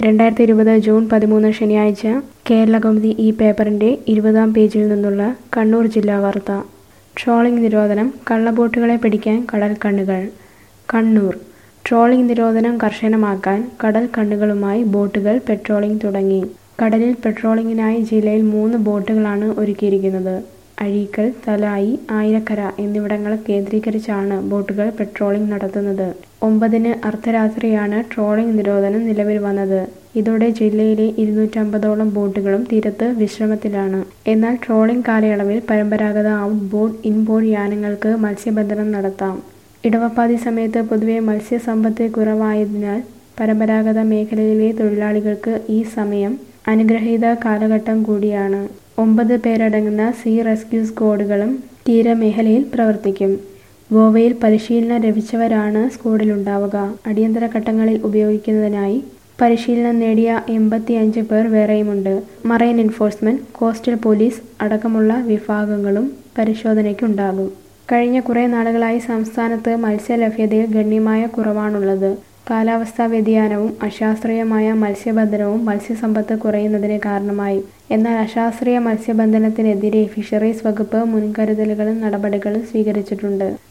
2020 June 13 ശനിയാഴ്ച കേരളകൗമുദി ഈ പേപ്പറിന്റെ 20-ാം പേജിൽ നിന്നുള്ള കണ്ണൂർ ജില്ലാ വാർത്ത. ട്രോളിംഗ് നിരോധനം, കള്ളബോട്ടുകളെ പിടിക്കാൻ കടൽക്കണ്ണുകൾ. കണ്ണൂർ. ട്രോളിംഗ് നിരോധനം കർശനമാക്കാൻ കടൽക്കണ്ണുകളുമായി ബോട്ടുകൾ പെട്രോളിംഗ് തുടങ്ങി. കടലിൽ പെട്രോളിംഗിനായി ജില്ലയിൽ 3 ബോട്ടുകളാണ് ഒരുക്കിയിരിക്കുന്നത്. അഴീക്കൽ, തലായി, ആയിരക്കര എന്നിവിടങ്ങൾ കേന്ദ്രീകരിച്ചാണ് ബോട്ടുകൾ പെട്രോളിംഗ് നടത്തുന്നത്. 9-ന് അർദ്ധരാത്രിയാണ് ട്രോളിംഗ് നിരോധനം നിലവിൽ വന്നത്. ഇതോടെ ജില്ലയിലെ 250ഓളം ബോട്ടുകളും തീരത്ത് വിശ്രമത്തിലാണ്. എന്നാൽ ട്രോളിംഗ് കാലയളവിൽ പരമ്പരാഗത ഔട്ട്ബോർഡ്, ഇൻബോർഡ് യാനങ്ങൾക്ക് മത്സ്യബന്ധനം നടത്താം. ഇടവപ്പാതി സമയത്ത് പൊതുവെ മത്സ്യസമ്പത്ത് കുറവായതിനാൽ പരമ്പരാഗത മേഖലയിലെ തൊഴിലാളികൾക്ക് ഈ സമയം അനുഗ്രഹീത കാലഘട്ടം കൂടിയാണ്. 9 പേരടങ്ങുന്ന സീ റെസ്ക്യൂ സ്ക്വാഡുകളും തീരമേഖലയിൽ പ്രവർത്തിക്കും. ഗോവയിൽ പരിശീലനം ലഭിച്ചവരാണ് സ്ക്വാഡിലുണ്ടാവുക. അടിയന്തര ഘട്ടങ്ങളിൽ ഉപയോഗിക്കുന്നതിനായി പരിശീലനം നേടിയ 85 പേർ വേറെയുമുണ്ട്. മറൈൻ എൻഫോഴ്സ്മെന്റ്, കോസ്റ്റൽ പോലീസ് അടക്കമുള്ള വിഭാഗങ്ങളും പരിശോധനയ്ക്കുണ്ടാകും. കഴിഞ്ഞ കുറേ നാളുകളായി സംസ്ഥാനത്ത് മത്സ്യലഭ്യതയിൽ ഗണ്യമായ കുറവാണുള്ളത്. കാലാവസ്ഥാ വ്യതിയാനവും അശാസ്ത്രീയമായ മത്സ്യബന്ധനവും മത്സ്യസമ്പത്ത് കുറയുന്നതിന് കാരണമായി. എന്നാൽ അശാസ്ത്രീയ മത്സ്യബന്ധനത്തിനെതിരെ ഫിഷറീസ് വകുപ്പ് മുൻകരുതലുകളും നടപടികളും സ്വീകരിച്ചിട്ടുണ്ട്.